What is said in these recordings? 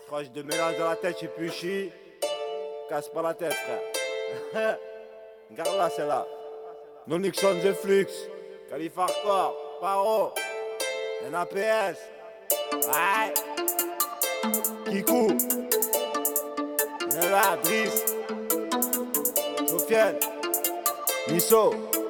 Proche de mélange dans la tête, je plus chi. Casse pas la tête, frère. Regarde là, c'est là. Non Nixon The Flux. Khalifa Hardcore. Paro. NAPS. Ouais. Kikou. Nella, Driss. Sofiane. Nisso.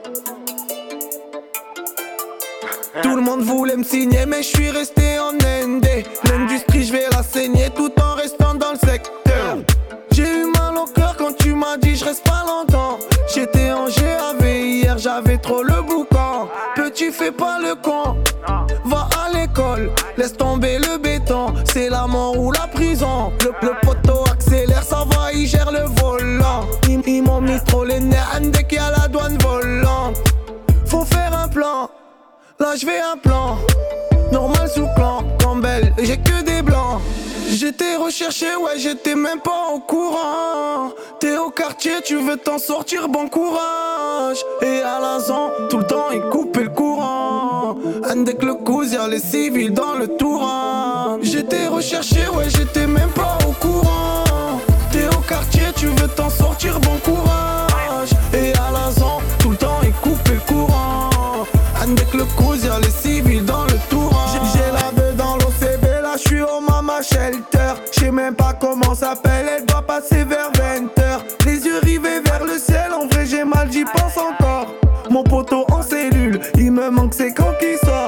Tout le monde voulait me signer mais je suis resté en ND. L'industrie je vais la saigner tout en restant dans le secteur. J'ai eu mal au cœur quand tu m'as dit je reste pas longtemps. J'étais en GAV hier, j'avais trop le boucan. Petit fais pas le con, va à l'école, laisse tomber le béton. C'est la mort ou la prison. Le poteau accélère, ça va, il gère le volant. Ils m'ont mis trop les nerfs dès qu'il y a la douane volante. Faut faire un plan. Là je vais un plan, normal sous clan, Campbell, j'ai que des blancs. J'étais recherché, ouais j'étais même pas au courant. T'es au quartier, tu veux t'en sortir, bon courage. Et à l'instant, tout le temps il coupait le courant. Avec le cousin, y'a les civils dans le Touran. J'étais recherché, ouais j'étais même pas au courant. T'es au quartier, tu veux t'en sortir, bon courage. Et à l'instant, tout le temps il coupait le courant. Avec le cousin, y'a les civils dans le Touran. J'ai la vœu dans l'OCB, là j'suis au Mama Shelter. J'sais même pas comment ça s'appelle, elle doit passer vers 20h. Les yeux rivés vers le ciel, en vrai j'ai mal, j'y pense encore. Mon poteau en cellule, il me manque c'est quand qu'il sort.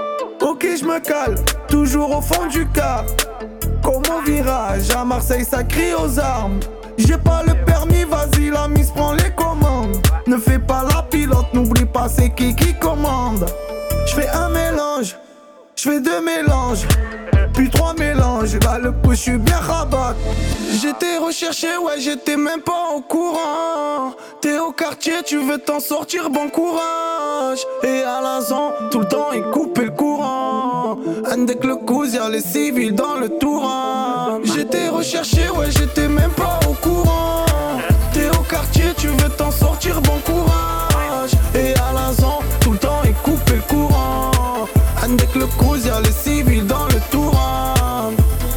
Ok j'me cale, toujours au fond du car. Comme au virage, à Marseille ça crie aux armes. J'ai pas le permis, vas-y la mise prend les commandes. Ne fais pas la pilote, n'oublie pas c'est qui commande. J'fais un mélange, j'fais deux mélanges, puis trois mélanges. Là le coup j'suis bien rabat. J'étais recherché, ouais j'étais même pas au courant. T'es au quartier, tu veux t'en sortir, bon courage. Et à l'instant, tout le temps il coupait le courant. Avec le cousin, y'a les civils dans le Touran. J'étais recherché, ouais j'étais même pas au courant. T'es au quartier, tu veux t'en sortir, bon courage. Et à l'instant, tout le temps il coupait le courant. Avec le cousin, y'a les civils dans le Touran.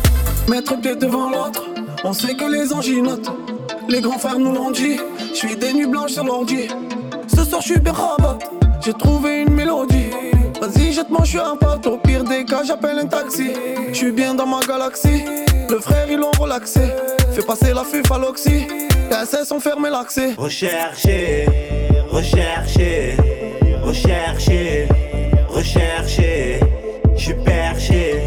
Mettre pied devant l'autre, on sait que les anginotes. Les grands frères nous l'ont dit, j'suis des nuits blanches sur l'ordi. Ce soir j'suis bien rabat, j'ai trouvé une mélodie. Vas-y jette-moi, j'suis un pote, au pire des cas j'appelle un taxi. J'suis bien dans ma galaxie, le frère ils l'ont relaxé. Fais passer la fuf à l'oxy, les SS ont fermé l'accès. Rechercher, rechercher, rechercher, rechercher. J'suis perché,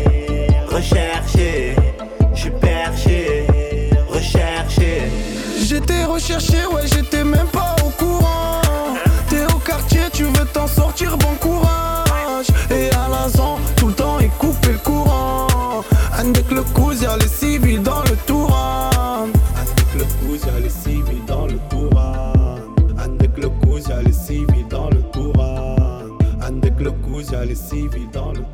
recherché, j'suis perché, recherché. J'étais recherché, ouais j'étais même pas au courant. T'es au quartier, tu veux t'en sortir, bon courage. Et à l'instant, tout le temps il coupait le courant. Avec le cousin, y'a les civils dans le Touran. Avec le cousin, y'a les civils dans le Touran. Avec le cousin, y'a les civils dans le Touran. Avec le cousin, y'a les civils dans le Touran.